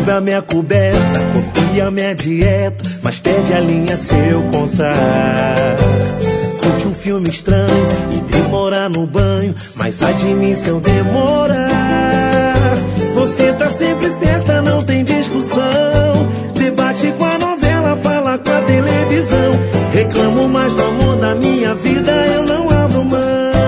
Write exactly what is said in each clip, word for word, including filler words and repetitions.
rouba minha coberta, copia minha dieta, mas perde a linha se eu contar. Curte um filme estranho e demora no banho, mas ai de mim se eu demorar. Você tá sempre certa, não tem discussão. Debate com a novela, fala com a televisão. Reclamo mais do amor da minha vida, eu não abro mão.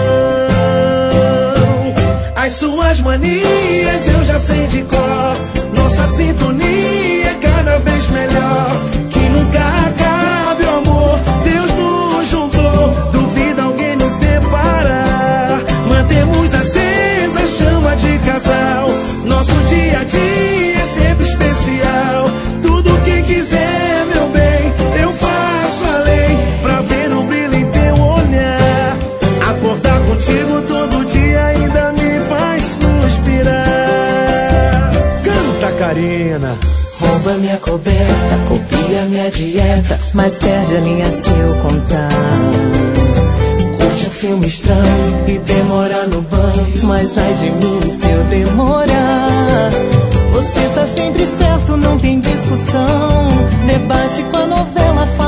As suas manias eu já sei de cor. Nossa sintonia é cada vez melhor. Que nunca acabe o amor, Deus nos juntou. Duvida alguém nos separar. Mantemos acesa a chama de casal. Nosso dia a dia é sempre especial. Tudo que quiser, meu bem, eu faço além, pra ver o brilho em teu olhar. Acordar contigo todo dia ainda me faz suspirar. Canta, Karina. Rouba minha coberta, copia minha dieta, mas perde a linha se eu contar. Curte um filme estranho e demora no banho, mas ai de mim se eu demorar. Você tá sempre certo, não tem discussão. Debate com a novela,